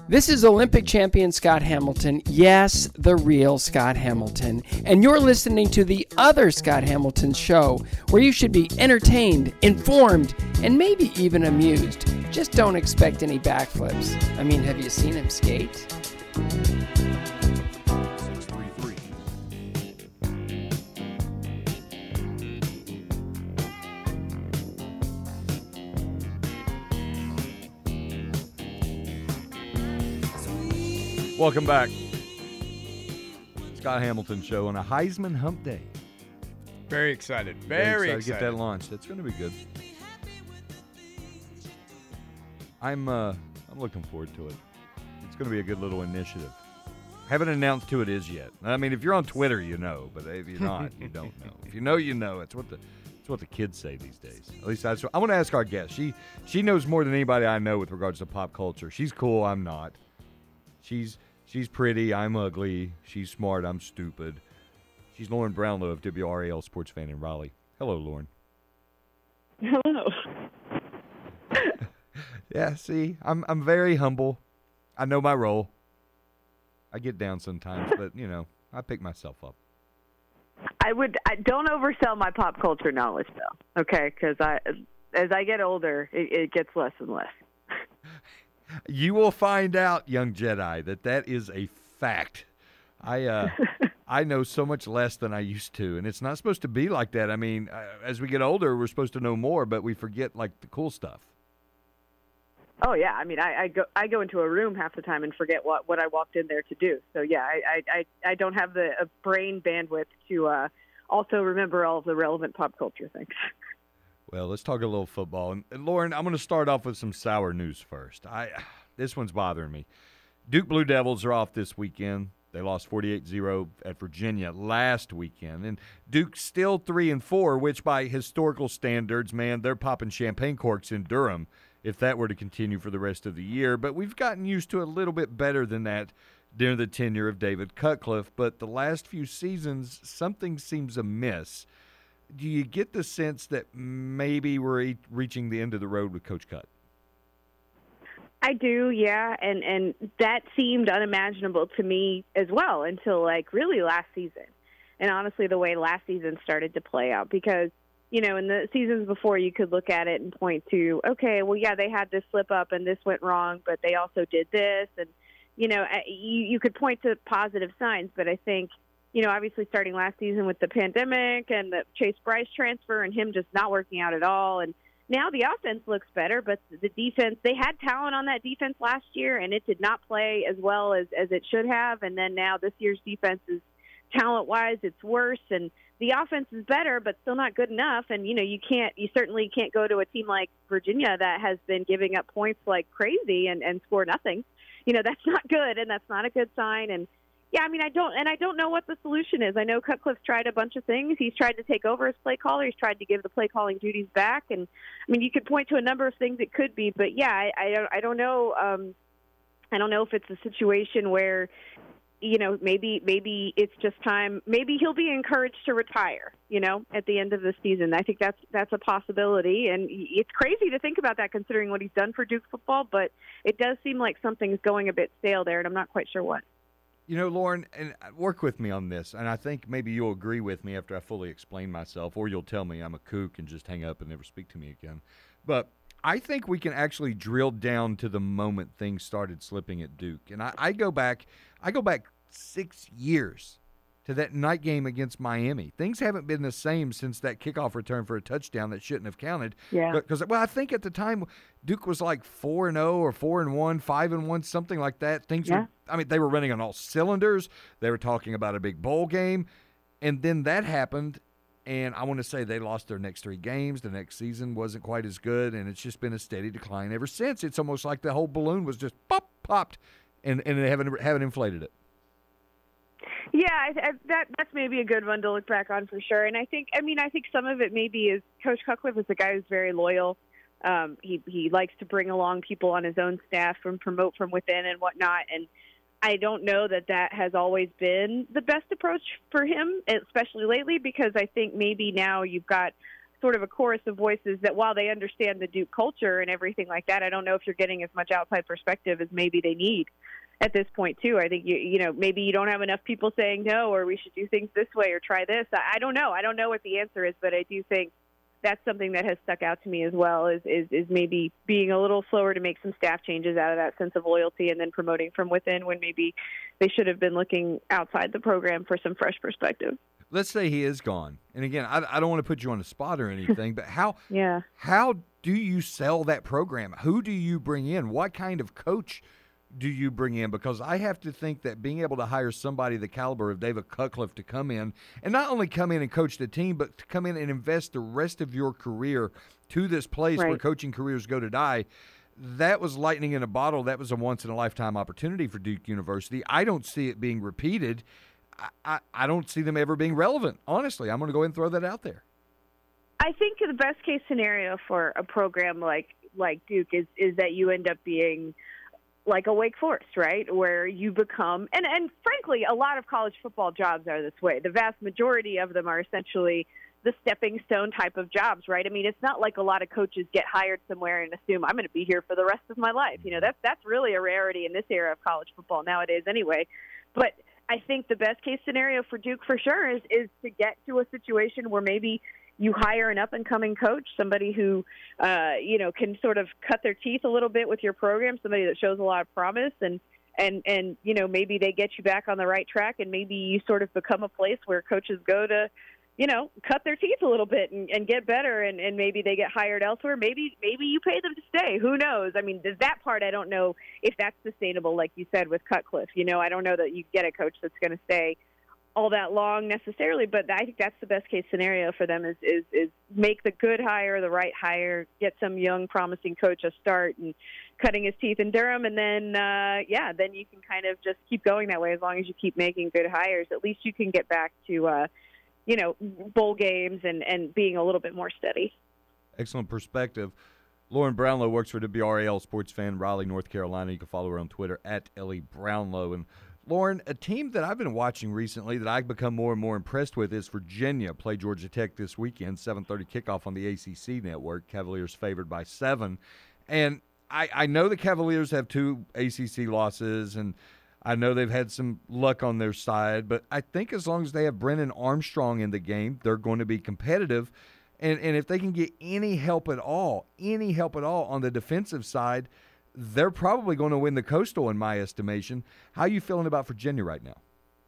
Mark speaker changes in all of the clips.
Speaker 1: This is Olympic champion Scott Hamilton. Yes, the real Scott Hamilton. And you're listening to the other Scott Hamilton show, where you should be entertained, informed, and maybe even amused. Just don't expect any backflips. I mean, have you seen him skate?
Speaker 2: Welcome back. Scott Hamilton Show on a Heisman Hump Day.
Speaker 3: Very excited. Very excited
Speaker 2: to get that launched. That's going to be good. I'm looking forward to it. It's going to be a good little initiative. Haven't announced who it is yet. I mean, if you're on Twitter, you know, but if you're not, you don't know. If you know, you know. It's what the kids say these days. At least that's what I want to ask our guest. She knows more than anybody I know with regards to pop culture. She's cool. I'm not. She's pretty, I'm ugly. She's smart, I'm stupid. She's Lauren Brownlow of WRAL Sports Fan in Raleigh. Hello, Lauren.
Speaker 4: Hello.
Speaker 2: Yeah, see, I'm very humble. I know my role. I get down sometimes, but, you know, I pick myself up.
Speaker 4: I don't oversell my pop culture knowledge, though, okay? Because as I get older, it gets less and less.
Speaker 2: You will find out, young Jedi, that is a fact. I know so much less than I used to, and it's not supposed to be like that. I mean, as we get older, we're supposed to know more, but we forget like the cool stuff.
Speaker 4: Oh yeah, I mean, I go into a room half the time and forget what I walked in there to do. So yeah, I don't have the brain bandwidth to also remember all of the relevant pop culture things.
Speaker 2: Well, let's talk a little football. And Lauren, I'm going to start off with some sour news first. This one's bothering me. Duke Blue Devils are off this weekend. They lost 48-0 at Virginia last weekend. And Duke's still 3-4, which by historical standards, man, they're popping champagne corks in Durham if that were to continue for the rest of the year. But we've gotten used to a little bit better than that during the tenure of David Cutcliffe. But the last few seasons, something seems amiss. Do you get the sense that maybe we're reaching the end of the road with Coach Cut?
Speaker 4: I do, yeah, and that seemed unimaginable to me as well until, like, really last season. And honestly, the way last season started to play out, because, you know, in the seasons before, you could look at it and point to, okay, well, yeah, they had this slip up and this went wrong, but they also did this. And, you know, you could point to positive signs, but I think, you know, obviously starting last season with the pandemic and the Chase Bryce transfer and him just not working out at all. And now the offense looks better, but the defense, they had talent on that defense last year, and it did not play as well as it should have. And then now this year's defense is talent-wise, it's worse. And the offense is better, but still not good enough. And, you know, you certainly can't go to a team like Virginia that has been giving up points like crazy and score nothing. You know, that's not good, and that's not a good sign. And yeah, I mean, I don't know what the solution is. I know Cutcliffe's tried a bunch of things. He's tried to take over as play caller. He's tried to give the play calling duties back. And I mean, you could point to a number of things it could be, but yeah, I don't know. I don't know if it's a situation where, you know, maybe it's just time. Maybe he'll be encouraged to retire, you know, at the end of the season. I think that's a possibility, and it's crazy to think about that considering what he's done for Duke football. But it does seem like something's going a bit stale there, and I'm not quite sure what.
Speaker 2: You know, Lauren, and work with me on this, and I think maybe you'll agree with me after I fully explain myself, or you'll tell me I'm a kook and just hang up and never speak to me again. But I think we can actually drill down to the moment things started slipping at Duke. And I go back 6 years to that night game against Miami. Things haven't been the same since that kickoff return for a touchdown that shouldn't have counted.
Speaker 4: Yeah.
Speaker 2: Because, well, I think at the time Duke was like 4-0 or 4-1, 5-1, something like that. They were running on all cylinders. They were talking about a big bowl game. And then that happened, and I want to say they lost their next 3 games. The next season wasn't quite as good, and it's just been a steady decline ever since. It's almost like the whole balloon was just popped, and they haven't inflated it.
Speaker 4: Yeah, that's maybe a good one to look back on for sure. And I think some of it maybe is Coach Cutcliffe is a guy who's very loyal. He likes to bring along people on his own staff and promote from within and whatnot. And I don't know that has always been the best approach for him, especially lately, because I think maybe now you've got sort of a chorus of voices that while they understand the Duke culture and everything like that, I don't know if you're getting as much outside perspective as maybe they need at this point too. I think maybe you don't have enough people saying no, or we should do things this way or try this. I don't know. I don't know what the answer is, but I do think that's something that has stuck out to me as well, is maybe being a little slower to make some staff changes out of that sense of loyalty and then promoting from within when maybe they should have been looking outside the program for some fresh perspective.
Speaker 2: Let's say he is gone. And again, I don't want to put you on the spot or anything, but how do you sell that program? Who do you bring in? What kind of coach do you bring in? Because I have to think that being able to hire somebody the caliber of David Cutcliffe to come in, and not only come in and coach the team, but to come in and invest the rest of your career to this place where coaching careers go to die, that was lightning in a bottle. That was a once-in-a-lifetime opportunity for Duke University. I don't see it being repeated. I don't see them ever being relevant. Honestly, I'm going to go ahead and throw that out there.
Speaker 4: I think the best-case scenario for a program like Duke is that you end up being like a Wake Forest, right, where you become, and frankly, a lot of college football jobs are this way. The vast majority of them are essentially the stepping stone type of jobs, right? I mean, it's not like a lot of coaches get hired somewhere and assume I'm going to be here for the rest of my life. That's really a rarity in this era of college football nowadays anyway. But I think the best case scenario for Duke for sure is to get to a situation where maybe you hire an up-and-coming coach, somebody who, can sort of cut their teeth a little bit with your program, somebody that shows a lot of promise, and maybe they get you back on the right track, and maybe you sort of become a place where coaches go to, cut their teeth a little bit and get better, and maybe they get hired elsewhere. Maybe you pay them to stay. Who knows? I mean, that part I don't know if that's sustainable, like you said, with Cutcliffe. I don't know that you get a coach that's going to stay all that long necessarily, but I think that's the best case scenario for them is make the good hire, the right hire, get some young promising coach a start and cutting his teeth in Durham, and then then you can kind of just keep going that way. As long as you keep making good hires, at least you can get back to bowl games and being a little bit more steady.
Speaker 2: Excellent perspective. Lauren Brownlow works for WRAL Sports Fan, Raleigh, North Carolina. You can follow her on Twitter at Ellie Brownlow. And Lauren, a team that I've been watching recently that I've become more and more impressed with is Virginia. Play Georgia Tech this weekend, 7:30 kickoff on the ACC network. Cavaliers favored by 7. And I know the Cavaliers have 2 ACC losses, and I know they've had some luck on their side, but I think as long as they have Brennan Armstrong in the game, they're going to be competitive. And if they can get any help at all on the defensive side, they're probably going to win the Coastal in my estimation. How are you feeling about Virginia right now?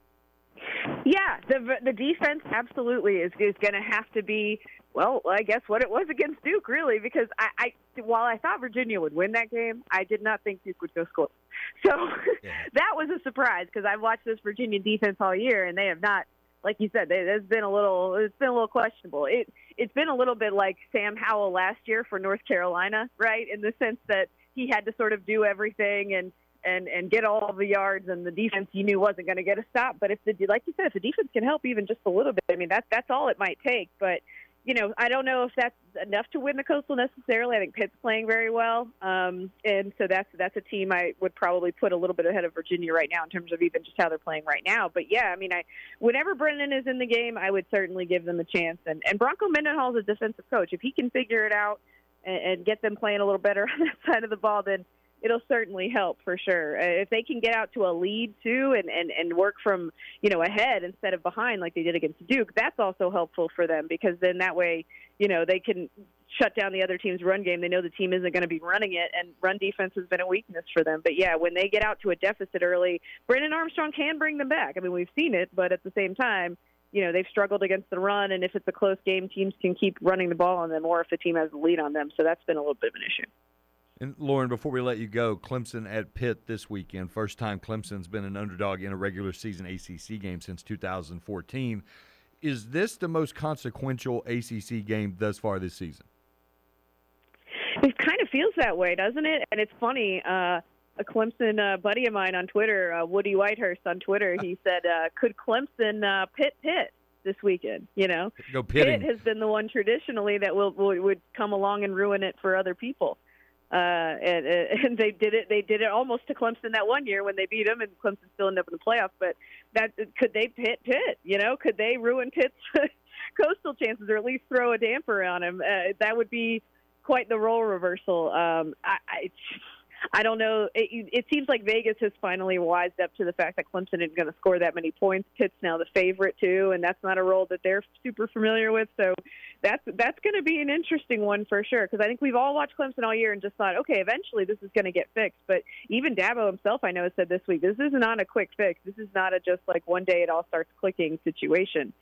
Speaker 4: Yeah, the defense absolutely is going to have to be, well, I guess what it was against Duke, really, because while I thought Virginia would win that game, I did not think Duke would go score. So that was a surprise because I've watched this Virginia defense all year, and they have not, like you said, it's been a little questionable. It's been a little bit like Sam Howell last year for North Carolina, right, in the sense that he had to sort of do everything and get all the yards, and the defense you knew wasn't going to get a stop. But like you said, if the defense can help even just a little bit, I mean, that's all it might take. But I don't know if that's enough to win the Coastal necessarily. I think Pitt's playing very well, and so that's a team I would probably put a little bit ahead of Virginia right now in terms of even just how they're playing right now. But yeah, I mean, whenever Brennan is in the game, I would certainly give them a chance. And Bronco Mendenhall is a defensive coach. If he can figure it out and get them playing a little better on that side of the ball, then it'll certainly help for sure. If they can get out to a lead too and work from, ahead instead of behind like they did against Duke, that's also helpful for them because then that way, they can shut down the other team's run game. They know the team isn't going to be running it, and run defense has been a weakness for them. But yeah, when they get out to a deficit early, Brennan Armstrong can bring them back. I mean, we've seen it, but at the same time, they've struggled against the run, and if it's a close game, teams can keep running the ball on them or if the team has the lead on them. So that's been a little bit of an issue.
Speaker 2: And Lauren, before we let you go, Clemson at Pitt this weekend. First time Clemson's been an underdog in a regular season ACC game since 2014. Is this the most consequential ACC game thus far this season?
Speaker 4: It kind of feels that way, doesn't it? And it's funny. A Clemson buddy of mine on Twitter, Woody Whitehurst on Twitter, he said, could Clemson Pitt this weekend?
Speaker 2: Go pitting.
Speaker 4: Pitt has been the one traditionally that would come along and ruin it for other people. And they did it. They did it almost to Clemson that one year when they beat them, and Clemson still ended up in the playoffs. But could they Pitt? Could they ruin Pitt's Coastal chances, or at least throw a damper on him. That would be quite the role reversal. I don't know. It seems like Vegas has finally wised up to the fact that Clemson isn't going to score that many points. Pitt's now the favorite too, and that's not a role that they're super familiar with. So that's going to be an interesting one for sure, because I think we've all watched Clemson all year and just thought, okay, eventually this is going to get fixed. But even Dabo himself, I know, has said this week, this is not a quick fix. This is not a just like one day it all starts clicking situation.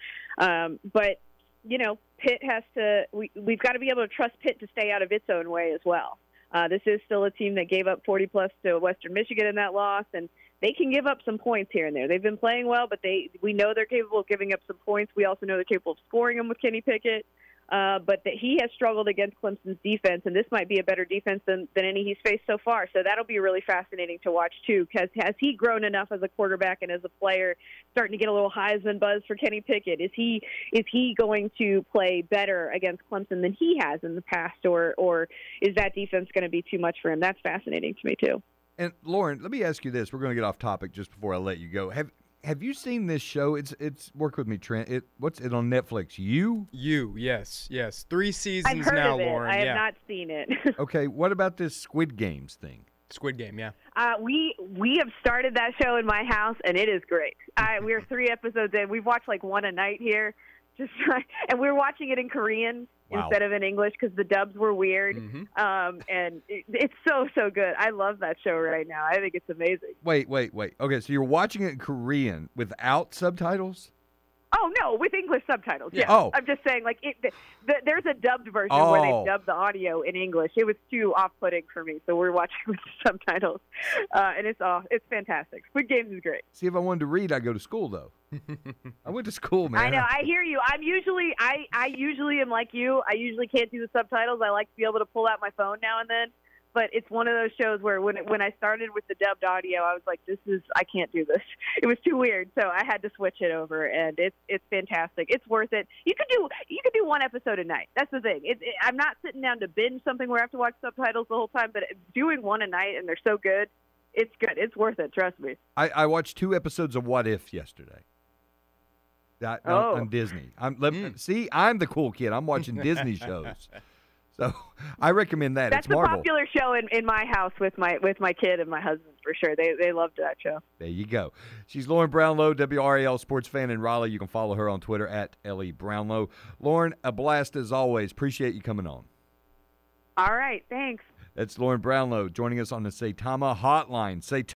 Speaker 4: But Pitt has to. We've got to be able to trust Pitt to stay out of its own way as well. This is still a team that gave up 40-plus to Western Michigan in that loss, and they can give up some points here and there. They've been playing well, but we know they're capable of giving up some points. We also know they're capable of scoring them with Kenny Pickett. But that he has struggled against Clemson's defense, and this might be a better defense than any he's faced so far. So that'll be really fascinating to watch, too, because has he grown enough as a quarterback and as a player, starting to get a little Heisman buzz for Kenny Pickett? Is he going to play better against Clemson than he has in the past, or is that defense going to be too much for him? That's fascinating to me, too.
Speaker 2: And, Lauren, let me ask you this. We're going to get off topic just before I let you go. Have you seen this show? It's Work With Me, Trent. What's it on Netflix? You,
Speaker 3: yes. 3 seasons
Speaker 4: I've heard
Speaker 3: now,
Speaker 4: of it.
Speaker 3: Lauren.
Speaker 4: I have not seen it.
Speaker 2: Okay, what about this Squid Games thing?
Speaker 3: Squid Game, yeah.
Speaker 4: We have started that show in my house, and it is great. We're 3 episodes in. We've watched like one a night here, and we're watching it in Korean.
Speaker 2: Wow.
Speaker 4: Instead of in English, because the dubs were weird.
Speaker 3: Mm-hmm.
Speaker 4: And it's so good. I love that show right now. I think it's amazing.
Speaker 2: Wait. Okay, so you're watching it in Korean without subtitles?
Speaker 4: Oh, no, with English subtitles. Yeah.
Speaker 2: Oh.
Speaker 4: I'm just saying, like, there's a dubbed version where they dubbed the audio in English. It was too off-putting for me, so we're watching with the subtitles. And it's fantastic. Squid Games is great.
Speaker 2: See, if I wanted to read, I'd go to school, though. I went to school, man.
Speaker 4: I know. I hear you. I usually am like you. I usually can't do the subtitles. I like to be able to pull out my phone now and then. But it's one of those shows where when I started with the dubbed audio, I was like, I can't do this. It was too weird, so I had to switch it over, and it's fantastic. It's worth it. You could do one episode a night. That's the thing. I'm not sitting down to binge something where I have to watch subtitles the whole time, but doing one a night, and they're so good, it's good. It's worth it. Trust me.
Speaker 2: I watched 2 episodes of What If yesterday. On Disney. See, I'm the cool kid. I'm watching Disney shows. So I recommend that.
Speaker 4: That's
Speaker 2: it's Marvel.
Speaker 4: a popular show in my house with my kid and my husband for sure. They loved that show.
Speaker 2: There you go. She's Lauren Brownlow, WRAL sports fan in Raleigh. You can follow her on Twitter at Ellie Brownlow. Lauren, a blast as always. Appreciate you coming on.
Speaker 4: All right, thanks.
Speaker 2: That's Lauren Brownlow joining us on the Saitama Hotline.